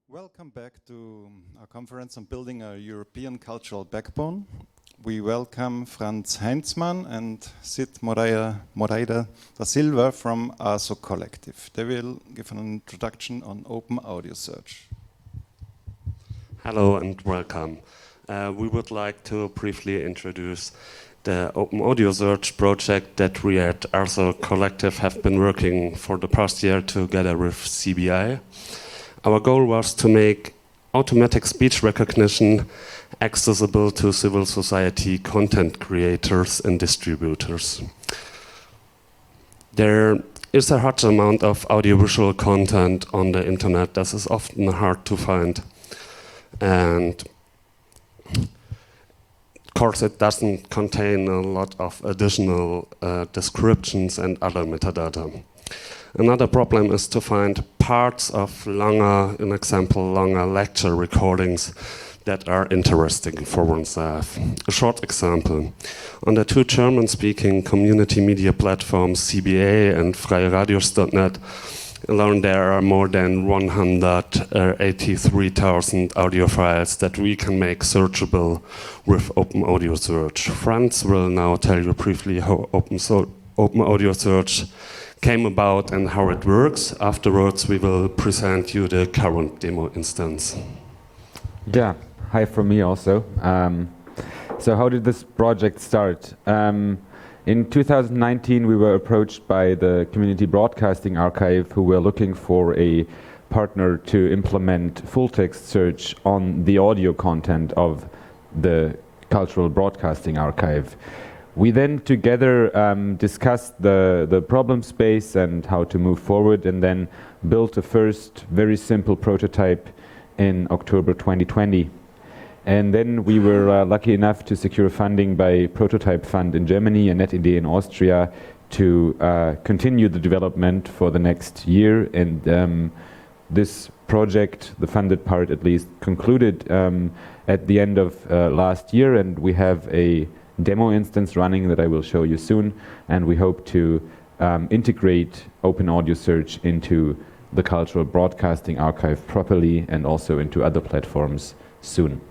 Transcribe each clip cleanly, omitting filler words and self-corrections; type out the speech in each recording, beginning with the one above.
Welcome back to our conference on building a European cultural backbone. We welcome Franz Heinzmann and Cid Moreira da Silva from ASO Collective. They will give an introduction on open audio search. Hello and welcome. We would like to briefly introduce the Open Audio Search project that we at ASO Collective have been working for the past year together with CBI. Our goal was to make automatic speech recognition accessible to civil society content creators and distributors. There is a large amount of audiovisual content on the internet that is often hard to find. And of course it doesn't contain a lot of additional descriptions and other metadata. Another problem is to find parts of longer lecture recordings that are interesting for oneself. A short example. On the two German-speaking community media platforms CBA and freieradios.net, alone there are more than 183,000 audio files that we can make searchable with Open Audio Search. Franz will now tell you briefly how Open Audio Search came about and how it works. Afterwards, we will present you the current demo instance. Yeah, hi from me also. So how did this project start? In 2019, we were approached by the Community Broadcasting Archive, who were looking for a partner to implement full-text search on the audio content of the Cultural Broadcasting Archive. We then together discussed the problem space and how to move forward, and then built a first very simple prototype in October 2020. And then we were lucky enough to secure funding by Prototype Fund in Germany and NetIdee in Austria to continue the development for the next year. And this project, the funded part at least, concluded at the end of last year, and we have a demo instance running that I will show you soon, and we hope to integrate Open Audio Search into the Cultural Broadcasting Archive properly and also into other platforms soon.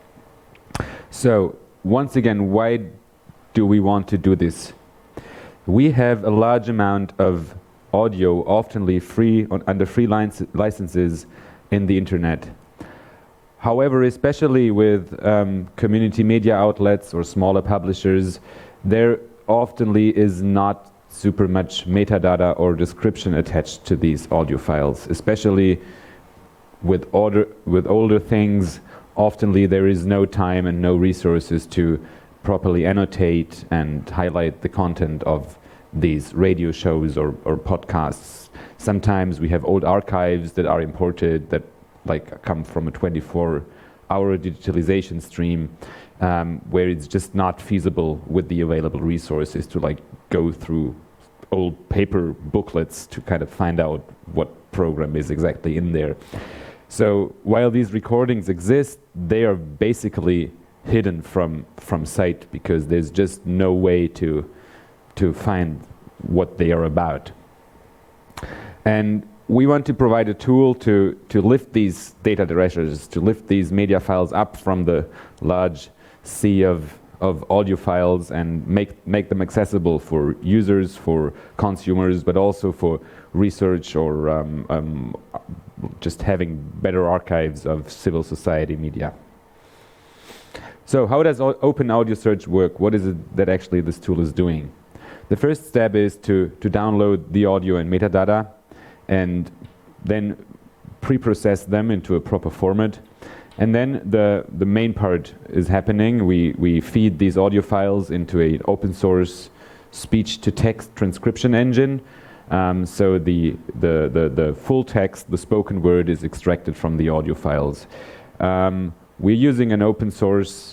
So once again, why do we want to do this? We have a large amount of audio, often free under free licenses in the internet. However, especially with community media outlets or smaller publishers, there often is not super much metadata or description attached to these audio files. Especially with older things, often there is no time and no resources to properly annotate and highlight the content of these radio shows or podcasts. Sometimes we have old archives that are imported that come from a 24-hour digitalization stream, where it's just not feasible with the available resources to go through old paper booklets to kind of find out what program is exactly in there. So while these recordings exist, they are basically hidden from sight because there's just no way to find what they are about. And we want to provide a tool to lift these data treasures, to lift these media files up from the large sea of audio files and make them accessible for users, for consumers, but also for research or just having better archives of civil society media. So how does Open Audio Search work? What is it that actually this tool is doing? The first step is to download the audio and metadata and then pre-process them into a proper format. And then the main part is happening. We feed these audio files into an open source speech-to-text transcription engine. So the full text, the spoken word, is extracted from the audio files. We're using an open source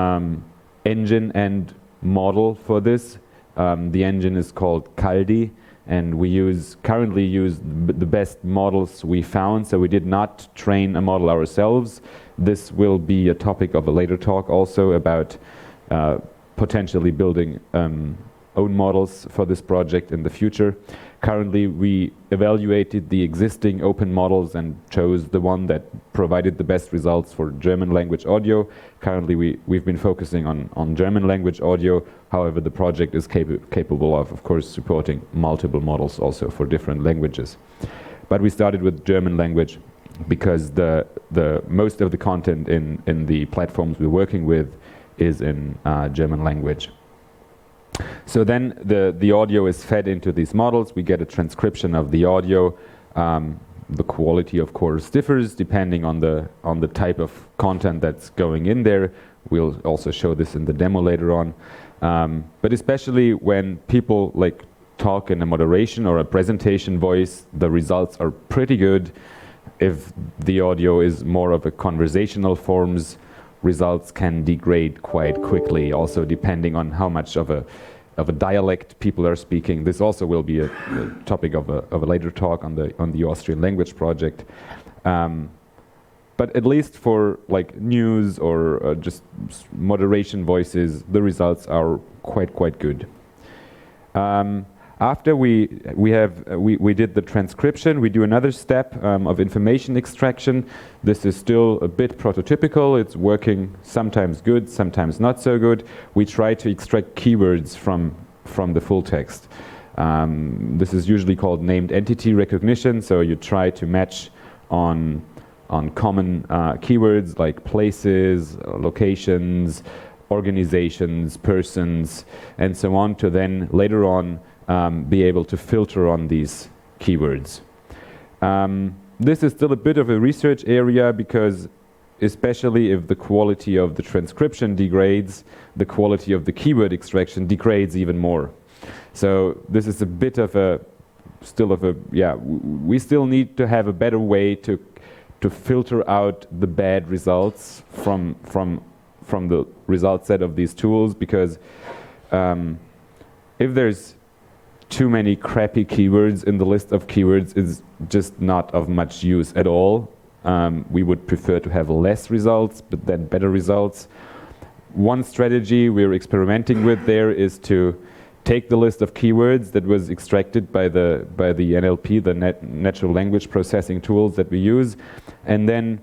engine and model for this. The engine is called Kaldi, and we currently use the best models we found, so we did not train a model ourselves. This will be a topic of a later talk also about potentially building own models for this project in the future. Currently, we evaluated the existing open models and chose the one that provided the best results for German language audio. Currently, we've been focusing on German language audio. However, the project is capable of course, supporting multiple models also for different languages. But we started with German language because the most of the content in the platforms we're working with is in German language. So then the audio is fed into these models. We get a transcription of the audio. The quality, of course, differs depending on the type of content that's going in there. We'll also show this in the demo later on. But especially when people like talk in a moderation or a presentation voice, the results are pretty good. If the audio is more of a conversational forms, results can degrade quite quickly, also depending on how much of a dialect people are speaking. This also will be a topic of a later talk on the Austrian language project. But at least for like news or just moderation voices, the results are quite good. After we did the transcription, we do another step of information extraction. This is still a bit prototypical. It's working sometimes good, sometimes not so good. We try to extract keywords from the full text. This is usually called named entity recognition. So you try to match on common keywords like places, locations, organizations, persons, and so on, to then later on be able to filter on these keywords. This is still a bit of a research area because especially if the quality of the transcription degrades, the quality of the keyword extraction degrades even more. So this is a bit of we still need to have a better way to filter out the bad results from the result set of these tools, because if there's too many crappy keywords in the list of keywords, is just not of much use at all. We would prefer to have less results, but then better results. One strategy we're experimenting with there is to take the list of keywords that was extracted by the NLP, the natural language processing tools that we use, and then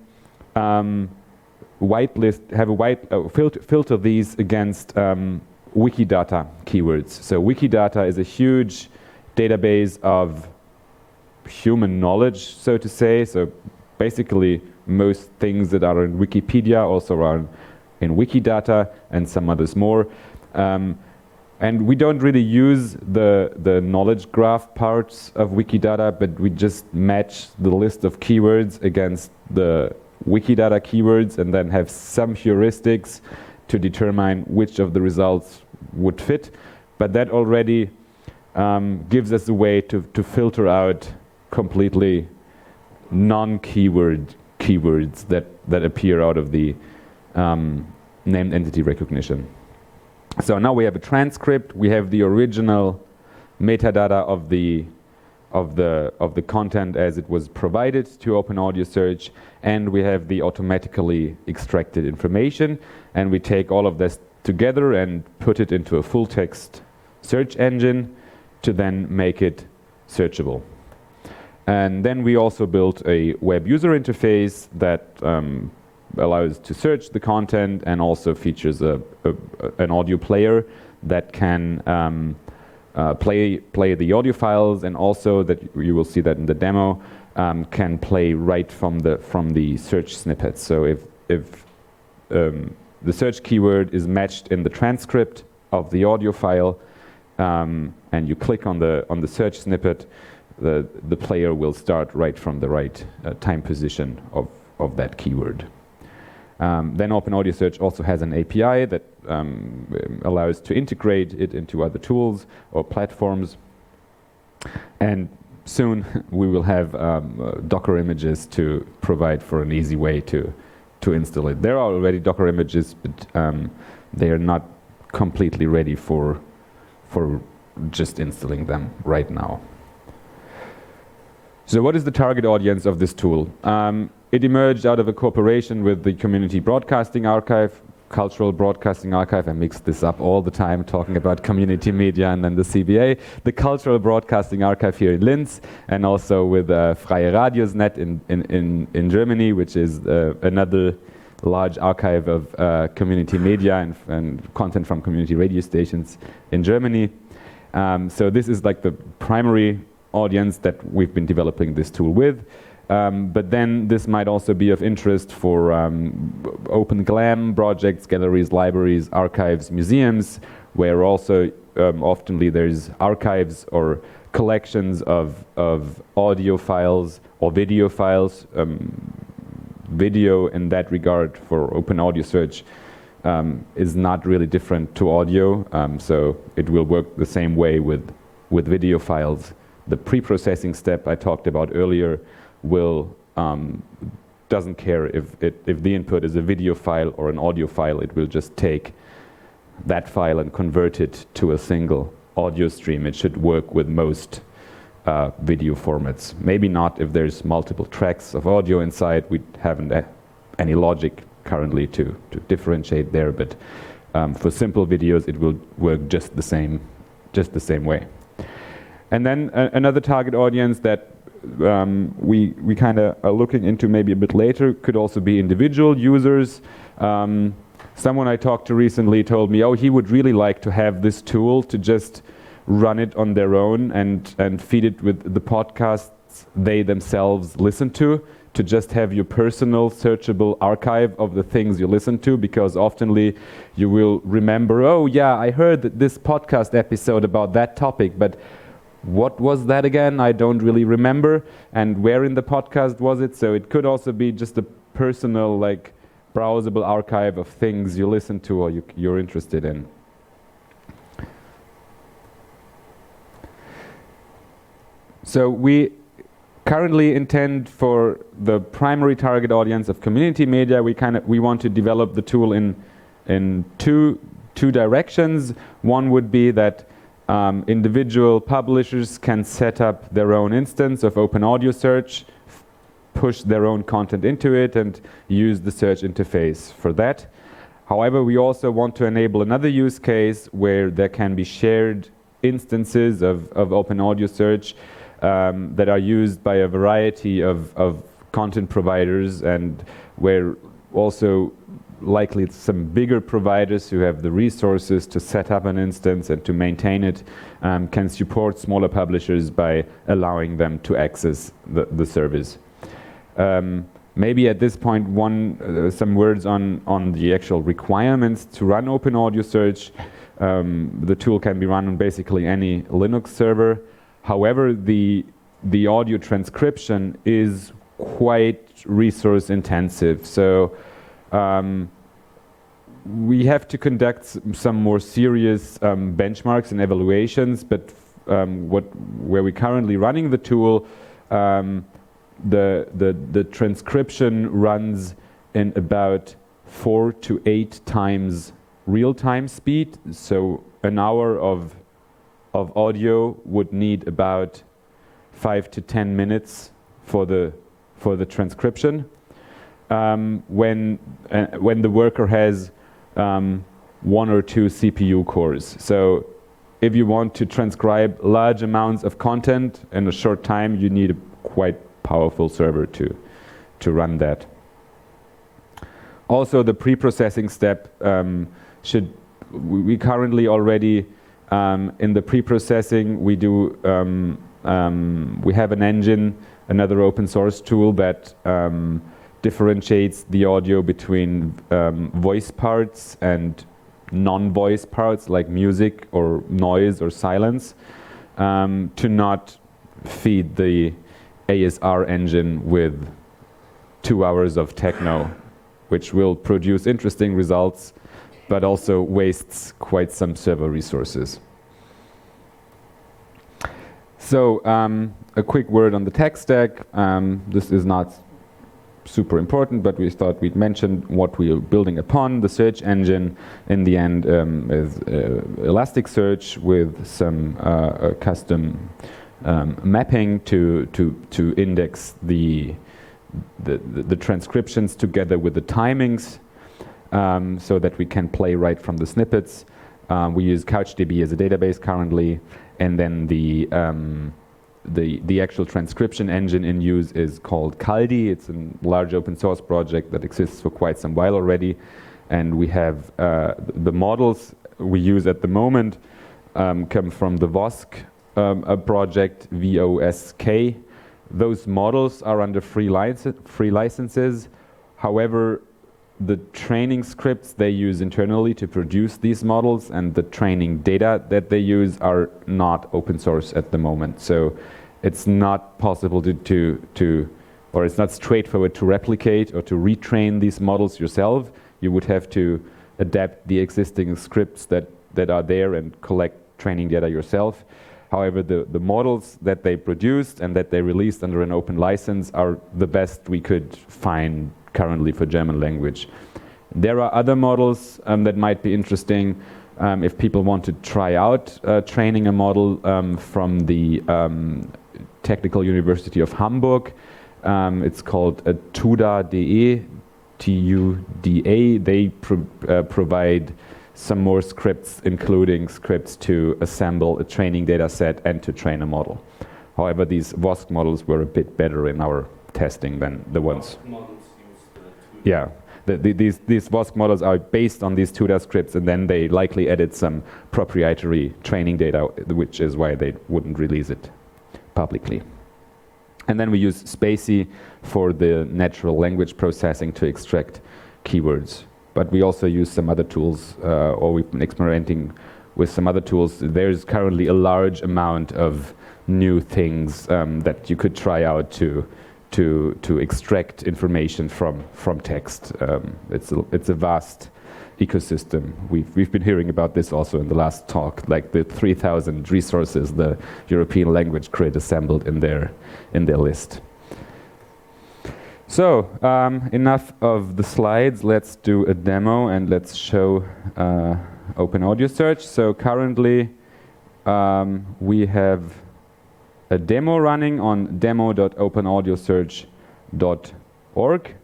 filter these against Wikidata keywords. So Wikidata is a huge database of human knowledge, so to say. So basically most things that are in Wikipedia also are in Wikidata, and some others more. And we don't really use the knowledge graph parts of Wikidata, but we just match the list of keywords against the Wikidata keywords and then have some heuristics to determine which of the results would fit. But that already gives us a way to filter out completely non-keyword keywords that appear out of the named entity recognition. So now we have a transcript, we have the original metadata of the content as it was provided to Open Audio Search, and we have the automatically extracted information, and we take all of this together and put it into a full text search engine to then make it searchable. And then we also built a web user interface that allows to search the content, and also features an audio player that can play the audio files, and also that you will see that in the demo, can play right from the search snippets. So if the search keyword is matched in the transcript of the audio file, and you click on the search snippet, the player will start right from the right time position of that keyword. Then Open Audio Search also has an API that allows to integrate it into other tools or platforms. And soon we will have Docker images to provide for an easy way to install it. There are already Docker images, but they are not completely ready for just installing them right now. So what is the target audience of this tool? It emerged out of a cooperation with the Community Broadcasting Archive. Cultural Broadcasting Archive. I mix this up all the time, talking about community media and then the CBA. The Cultural Broadcasting Archive here in Linz, and also with Freie Radiosnet in Germany, which is another large archive of community media and content from community radio stations in Germany. So this is like the primary audience that we've been developing this tool with. But then this might also be of interest for open GLAM projects, galleries, libraries, archives, museums, where also oftenly there's archives or collections of audio files or video files. Video in that regard for open audio search is not really different to audio, so it will work the same way with video files. The pre-processing step I talked about earlier will doesn't care if the input is a video file or an audio file. It will just take that file and convert it to a single audio stream. It should work with most video formats. Maybe not if there's multiple tracks of audio inside. We haven't any logic currently to differentiate there, but for simple videos it will work just the same way. And then another target audience that we kind of are looking into maybe a bit later could also be individual users. Someone I talked to recently told me, oh, he would really like to have this tool to just run it on their own and feed it with the podcasts they themselves listen to just have your personal searchable archive of the things you listen to, because oftenly you will remember, oh yeah, I heard this podcast episode about that topic, but what was that again? I don't really remember. And where in the podcast was it? So it could also be just a personal, like, browsable archive of things you listen to or you're interested in. So we currently intend for the primary target audience of community media. We want to develop the tool in two directions. One would be that individual publishers can set up their own instance of open audio search, push their own content into it, and use the search interface for that. However, we also want to enable another use case where there can be shared instances of open audio search that are used by a variety of content providers, and where also likely some bigger providers who have the resources to set up an instance and to maintain it can support smaller publishers by allowing them to access the service. Maybe at this point some words on the actual requirements to run open audio search. The tool can be run on basically any Linux server. However, the audio transcription is quite resource intensive. So we have to conduct some more serious benchmarks and evaluations, but where we're currently running the tool, the transcription runs in about 4 to 8 times real-time speed. So an hour of audio would need about 5 to 10 minutes for the transcription. When the worker has 1 or 2 CPU cores. So if you want to transcribe large amounts of content in a short time, you need a quite powerful server to run that. Also, the pre-processing step we currently already in the pre-processing we do we have an engine, another open source tool that differentiates the audio between voice parts and non-voice parts like music or noise or silence, to not feed the ASR engine with 2 hours of techno, which will produce interesting results but also wastes quite some server resources. So a quick word on the tech stack. This is not super important, but we thought we'd mention what we are building upon. The search engine in the end is Elasticsearch with some custom mapping to index the transcriptions together with the timings. so that we can play right from the snippets. We use CouchDB as a database currently, and then the actual transcription engine in use is called Kaldi. It's a large open source project that exists for quite some while already, and we have the models we use at the moment come from the VOSK project, VOSK. Those models are under free licenses. However, the training scripts they use internally to produce these models and the training data that they use are not open source at the moment. So it's not possible or it's not straightforward to replicate or to retrain these models yourself. You would have to adapt the existing scripts that are there and collect training data yourself. However, the models that they produced and that they released under an open license are the best we could find currently for German language. There are other models that might be interesting if people want to try out training a model from the Technical University of Hamburg. It's called TUDA.de, T-U-D-A. They provide some more scripts, including scripts to assemble a training data set and to train a model. However, these VOSK models were a bit better in our testing than the ones. Yeah, these VOSK models are based on these TUDA scripts, and then they likely added some proprietary training data, which is why they wouldn't release it publicly. And then we use Spacy for the natural language processing to extract keywords. But we also use some other tools, or we've been experimenting with some other tools. There's currently a large amount of new things that you could try out to extract information from text. It's a vast ecosystem. We've been hearing about this also in the last talk, like the 3,000 resources the European Language Grid assembled in their list. So, enough of the slides. Let's do a demo and let's show Open Audio Search. So currently we have a demo running on demo.openAudiosearch.org.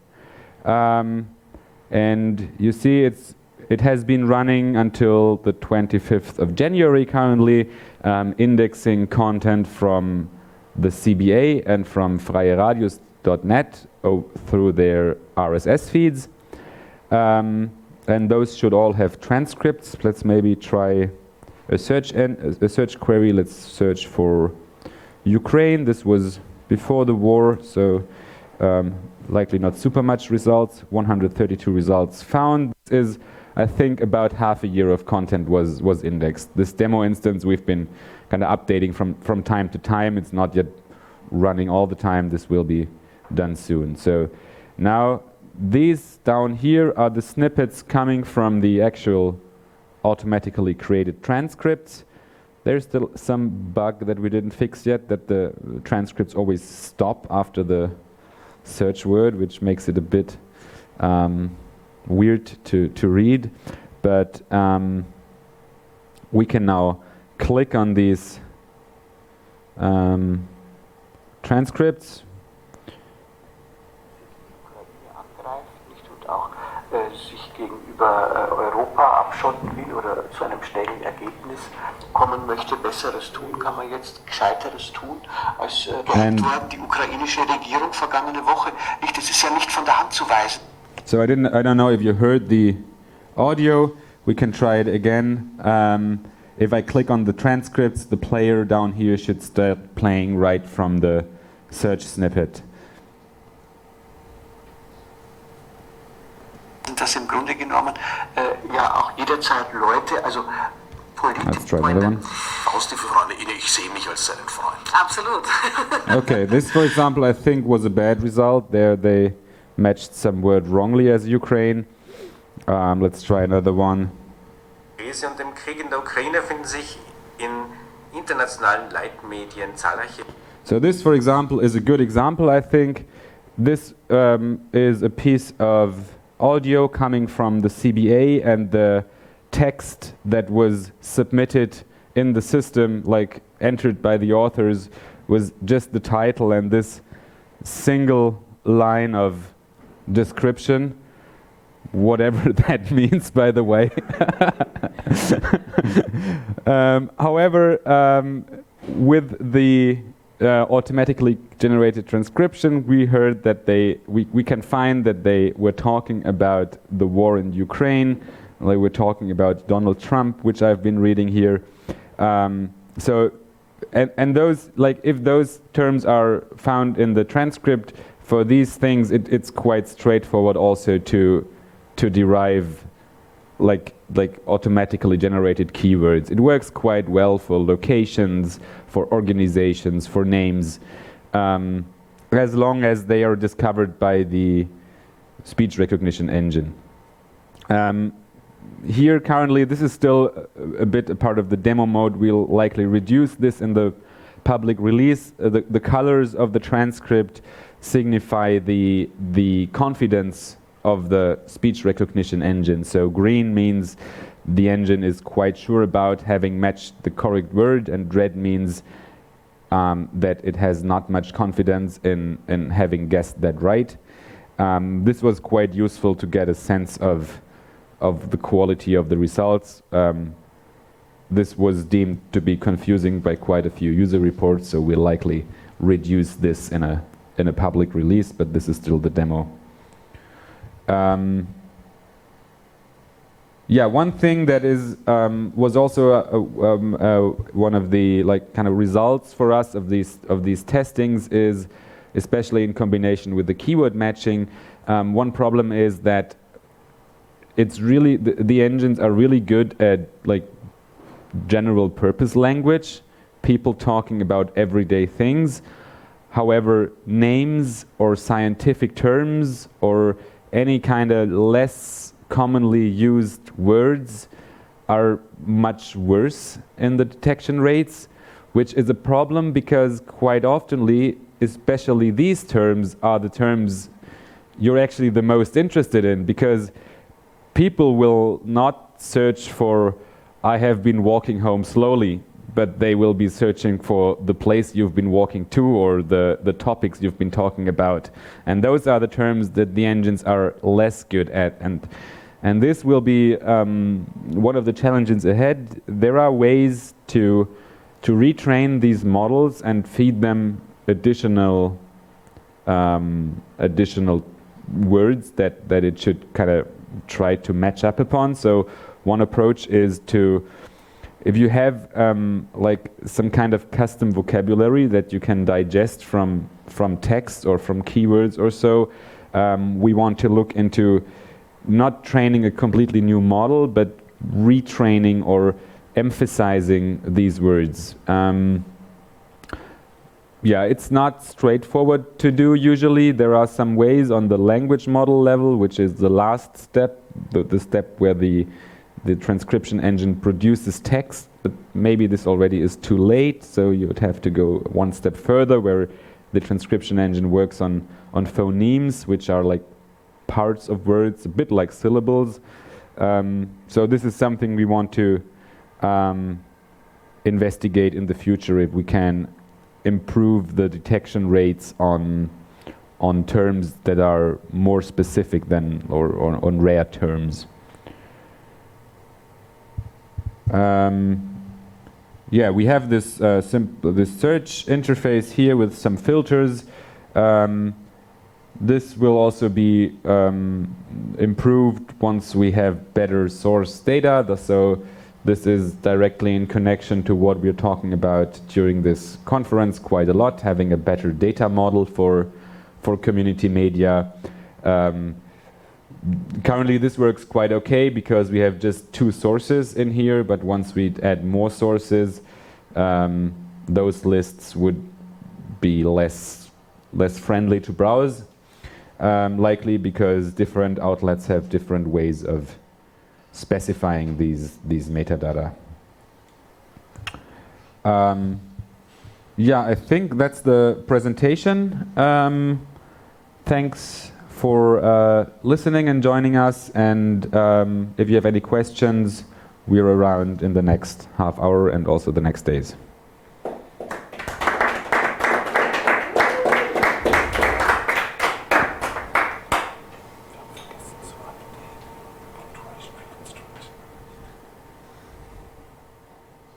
And you see it has been running until the 25th of January currently, indexing content from the CBA and from freieradios.net through their RSS feeds. And those should all have transcripts. Let's maybe try a search query. Let's search for Ukraine. This was before the war, so likely not super much results. 132 results found. This is, I think, about half a year of content was indexed. This demo instance we've been kind of updating from time to time. It's not yet running all the time. This will be done soon. So now these down here are the snippets coming from the actual automatically created transcripts. There's still some bug that we didn't fix yet, that the transcripts always stop after the search word, which makes it a bit weird to read. But we can now click on these transcripts. Sich gegenüber Europa abschotten will oder zu einem schnellen Ergebnis kommen möchte, Besseres tun, kann man jetzt Gescheiteres tun, als gehört worden, die ukrainische Regierung vergangene Woche. Das ist ja nicht von der Hand zu weisen. So I don't know if you heard the audio. We can try it again. If I click on the transcripts, the player down here should start playing right from the search snippet. Dass im Grunde genommen ja auch jederzeit Leute, also Politiker, Faust, Freunde, ich sehe mich als seinen Freund. Absolut. Okay, this for example I think was a bad result. There they matched some word wrongly as Ukraine. Let's try another one. Und dem Krieg in der Ukraine finden sich in internationalen Leitmedien zahlreiche. So this for example is a good example, I think. This is a piece of audio coming from the CBA, and the text that was submitted in the system, like entered by the authors, was just the title and this single line of description. whatever that means, by the way. However, with the automatically generated transcription, we heard that we can find that they were talking about the war in Ukraine. They were talking about Donald Trump, which I've been reading here. And those, like, if those terms are found in the transcript for these things, it's quite straightforward also to derive like automatically generated keywords. It works quite well for locations, for organizations, for names, as long as they are discovered by the speech recognition engine. Here currently, this is still a bit a part of the demo mode. We'll likely reduce this in the public release. The colors of the transcript signify the confidence of the speech recognition engine. So green means the engine is quite sure about having matched the correct word, and red means that it has not much confidence in having guessed that right. This was quite useful to get a sense of the quality of the results. This was deemed to be confusing by quite a few user reports, so we'll likely reduce this in a public release, but this is still the demo. Yeah, one thing that is was also one of the kind of results for us of these testings is, especially in combination with the keyword matching, one problem is that it's really the engines are really good at like general purpose language, people talking about everyday things. However, names or scientific terms or any kind of less commonly used words are much worse in the detection rates, which is a problem because quite oftenly, especially these terms are the terms you're actually the most interested in, because people will not search for "I have been walking home slowly," but they will be searching for the place you've been walking to or the topics you've been talking about. And those are the terms that the engines are less good at. And this will be one of the challenges ahead. There are ways to retrain these models and feed them additional words that it should kind of try to match up upon. So one approach is to, if you have like some kind of custom vocabulary that you can digest from text or from keywords or so, we want to look into not training a completely new model, but retraining or emphasizing these words. Yeah, it's not straightforward to do usually. There are some ways on the language model level, which is the last step, the step where the transcription engine produces text, but maybe this already is too late, so you would have to go one step further where the transcription engine works on phonemes, which are like parts of words, a bit like syllables. So this is something we want to investigate in the future, if we can improve the detection rates on terms that are more specific than or on rare terms. Yeah, we have this this search interface here with some filters. This will also be improved once we have better source data. So this is directly in connection to what we're talking about during this conference quite a lot, having a better data model for community media. Currently this works quite okay because we have just 2 sources in here, but once we add more sources, those lists would be less friendly to browse, likely because different outlets have different ways of specifying these metadata. Yeah, I think that's the presentation. Thanks for listening and joining us, and if you have any questions, we're around in the next half hour and also the next days.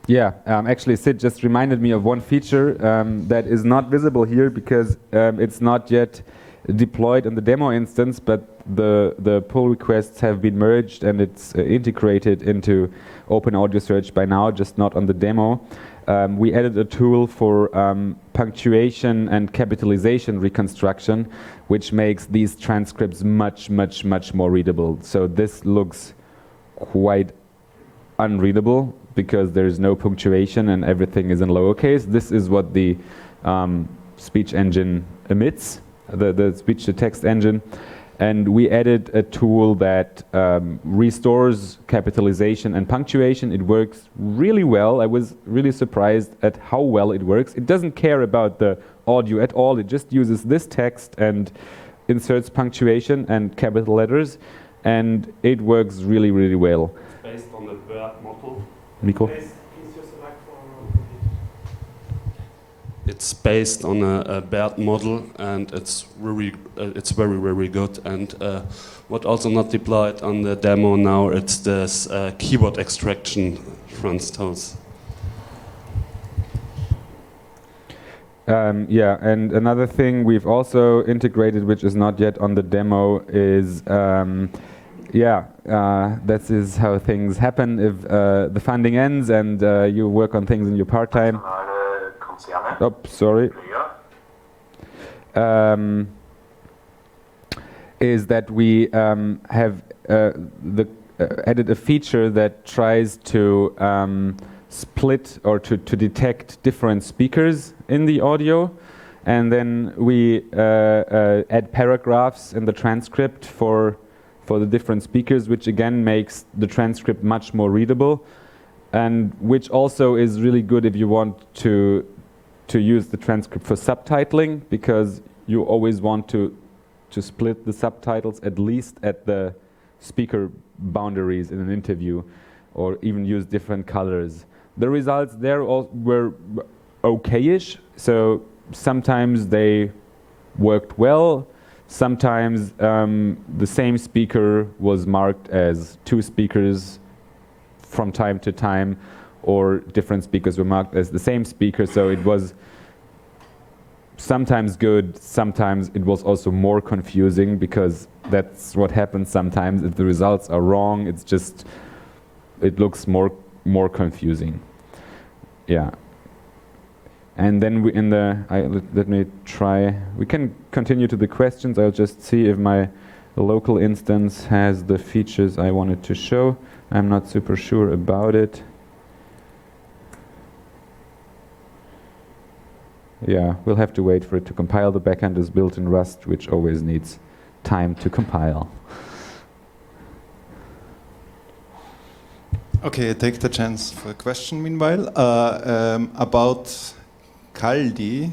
Yeah, actually Sid just reminded me of one feature that is not visible here because it's not yet deployed in the demo instance, but the pull requests have been merged and it's integrated into Open Audio Search by now, just not on the demo. We added a tool for punctuation and capitalization reconstruction, which makes these transcripts much more readable. So this looks quite unreadable because there's no punctuation and everything is in lowercase. This is what the speech engine emits, the speech-to-text engine. And we added a tool that restores capitalization and punctuation. It works really well. I was really surprised at how well it works. It doesn't care about the audio at all. It just uses this text and inserts punctuation and capital letters. And it works really well. Based on the BERT model. Nico? It's based on a BERT model, and it's very good. And what also not deployed on the demo now, it's this keyboard extraction, Franz tells. Yeah, and another thing we've also integrated, which is not yet on the demo, is that is how things happen if the funding ends and you work on things in your part-time. Oh, sorry. Is that we have added a feature that tries to split or to detect different speakers in the audio, and then we add paragraphs in the transcript for the different speakers, which again makes the transcript much more readable, and which also is really good if you want to use the transcript for subtitling, because you always want to split the subtitles at least at the speaker boundaries in an interview, or even use different colors. The results there were okay-ish, so sometimes they worked well, sometimes the same speaker was marked as two speakers from time to time, or different speakers were marked as the same speaker, so it was sometimes good, sometimes it was also more confusing, because that's what happens sometimes. If the results are wrong, it's just, it looks more confusing. Yeah. And then we let me try, we can continue to the questions. I'll just see if my local instance has the features I wanted to show. I'm not super sure about it. Yeah, we'll have to wait for it to compile. The backend is built in Rust, which always needs time to compile. Okay, I take the chance for a question meanwhile. About Kaldi.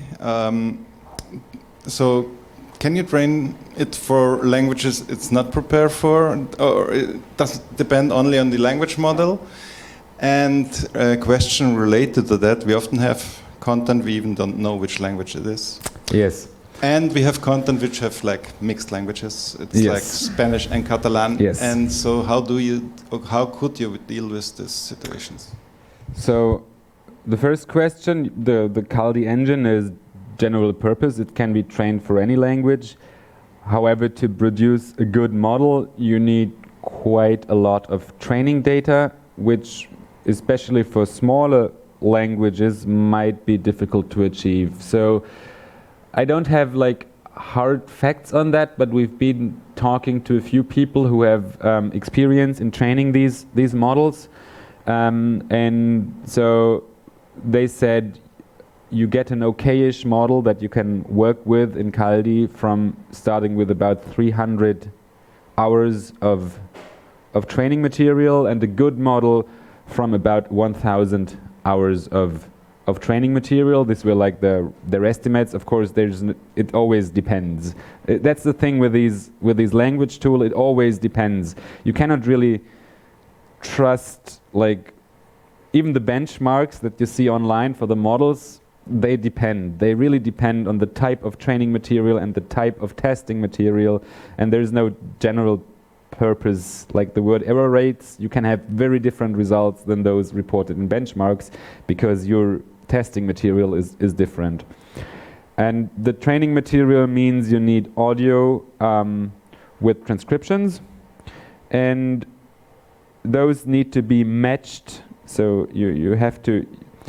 So can you train it for languages it's not prepared for, or it does it depend only on the language model? And a question related to that, we often have content we even don't know which language it is. Yes. And we have content which have like mixed languages. It's Yes. like Spanish and Catalan. Yes. And so how could you deal with these situations? So the first question, the Kaldi engine is general purpose. It can be trained for any language. However, to produce a good model, you need quite a lot of training data, which especially for smaller languages might be difficult to achieve. So I don't have like hard facts on that, but we've been talking to a few people who have experience in training these models, and so they said you get an okay-ish model that you can work with in Kaldi from starting with about 300 hours of training material, and a good model from about 1,000 hours of training material. These were like their estimates. Of course, it always depends. That's the thing with these language tool. It always depends. You cannot really trust, like, even the benchmarks that you see online for the models. They depend. They really depend on the type of training material and the type of testing material. And there's no general purpose, like the word error rates, you can have very different results than those reported in benchmarks because your testing material is different. And the training material means you need audio with transcriptions, and those need to be matched. So you have to,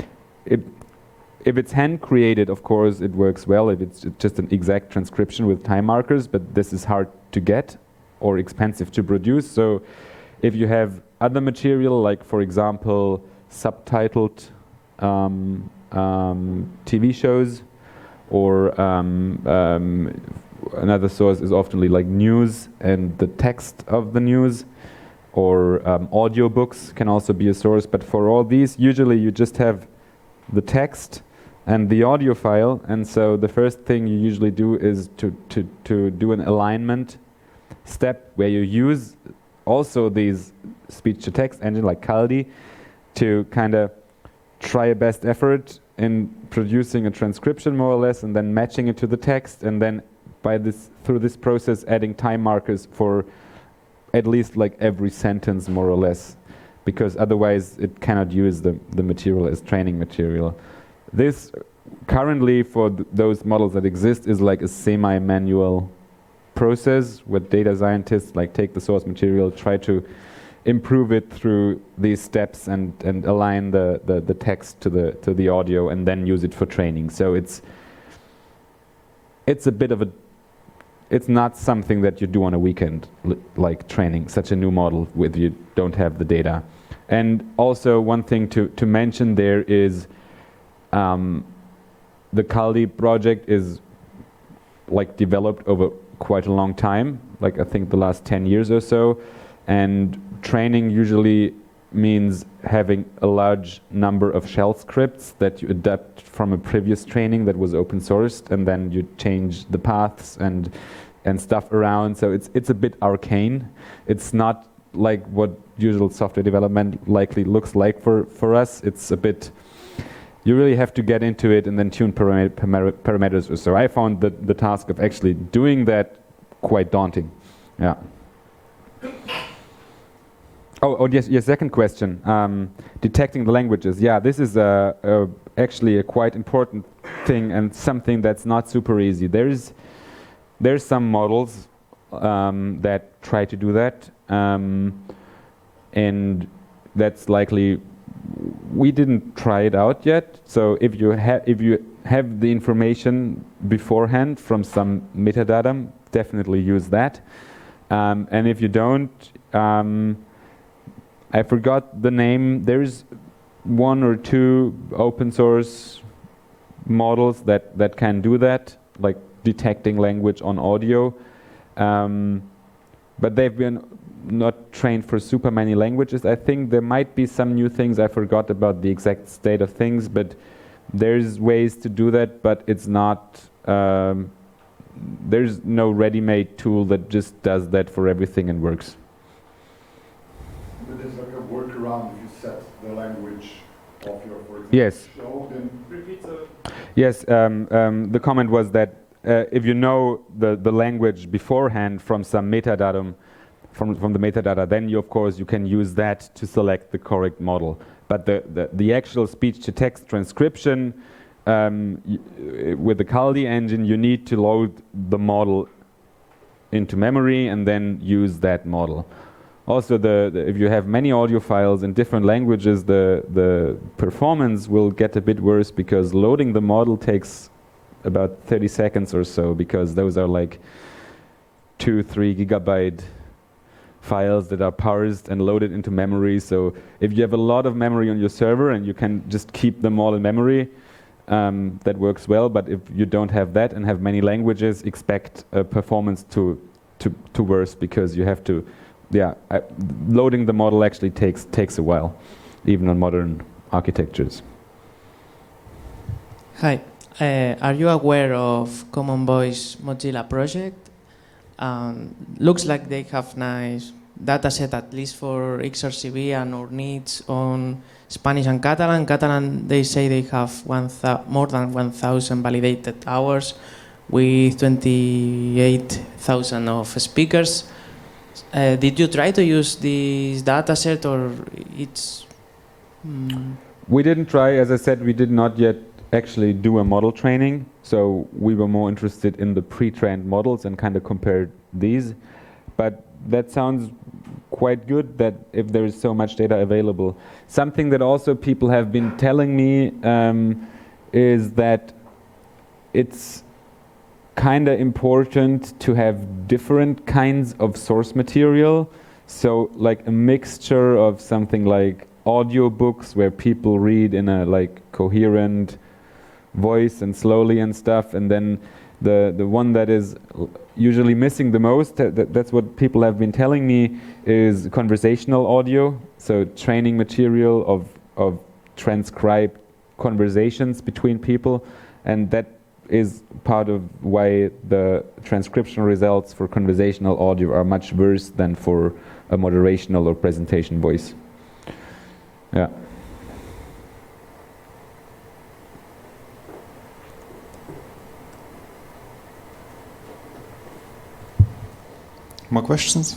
if it's hand created, of course it works well if it's just an exact transcription with time markers, but this is hard to get or expensive to produce. So if you have other material, like for example subtitled TV shows, or another source is often like news and the text of the news, or audiobooks can also be a source. But for all these, usually you just have the text and the audio file, and so the first thing you usually do is to do an alignment step where you use also these speech-to-text engine like Kaldi to kind of try a best effort in producing a transcription more or less, and then matching it to the text, and then through this process adding time markers for at least like every sentence more or less, because otherwise it cannot use the material as training material. This currently for those models that exist is like a semi-manual process where data scientists like take the source material, try to improve it through these steps and align the text to the audio, and then use it for training. So it's a bit of it's not something that you do on a weekend, like training such a new model with you don't have the data. And also one thing to mention there is the Kaldi project is like developed over quite a long time, like I think the last 10 years or so, and training usually means having a large number of shell scripts that you adapt from a previous training that was open sourced, and then you change the paths and stuff around. So it's a bit arcane. It's not like what usual software development likely looks like for us. It's a bit, you really have to get into it and then tune parameters or so. I found the task of actually doing that quite daunting. Yeah. Oh yes, your second question, detecting the languages. Yeah, this is actually a quite important thing, and something that's not super easy. There's some models that try to do that, and that's likely, we didn't try it out yet. So if you have the information beforehand from some metadata, definitely use that. And if you don't, I forgot the name. There's 1 or 2 open source models that can do that, like detecting language on audio. But they've been not trained for super many languages. I think there might be some new things. I forgot about the exact state of things, but there's ways to do that, but it's not, there's no ready-made tool that just does that for everything and works. But there's like a workaround if you set the language of your, for example, yes. show, then repeat the... Yes, the comment was that if you know the language beforehand from some metadata, from the metadata, then you, of course, you can use that to select the correct model. But the actual speech-to-text transcription with the Kaldi engine, you need to load the model into memory and then use that model. Also, if you have many audio files in different languages, the performance will get a bit worse, because loading the model takes about 30 seconds or so, because those are like 2-3 gigabyte files that are parsed and loaded into memory. So if you have a lot of memory on your server and you can just keep them all in memory, that works well. But if you don't have that and have many languages, expect performance to worse, because you have to, loading the model actually takes a while, even on modern architectures. Hi, are you aware of Common Voice Mozilla project? Looks like they have nice data set, at least for XRCB and our needs on Spanish and Catalan. Catalan, they say they have more than 1,000 validated hours with 28,000 of speakers. Did you try to use this data set, or it's... We didn't try. As I said, we did not yet actually do a model training, so we were more interested in the pre-trained models and kind of compared these. But that sounds quite good, that if there is so much data available. Something that also people have been telling me is that it's kind of important to have different kinds of source material. So like a mixture of something like audio books where people read in a like coherent voice and slowly and stuff, and then the one that is usually missing the most, that's what people have been telling me, is conversational audio. So training material of transcribed conversations between people, and that is part of why the transcription results for conversational audio are much worse than for a moderational or presentation voice. Yeah. More questions?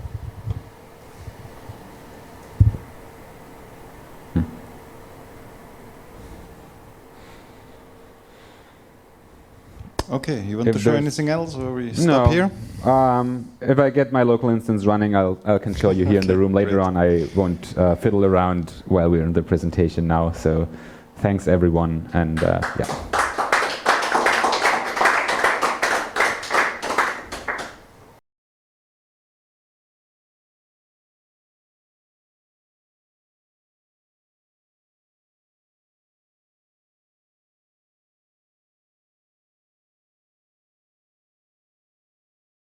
Okay, you want If to show there's- anything else, or we stop here? If I get my local instance running, I can show you here in the Okay, room later great. on. I won't fiddle around while we're in the presentation now. So thanks everyone, and yeah.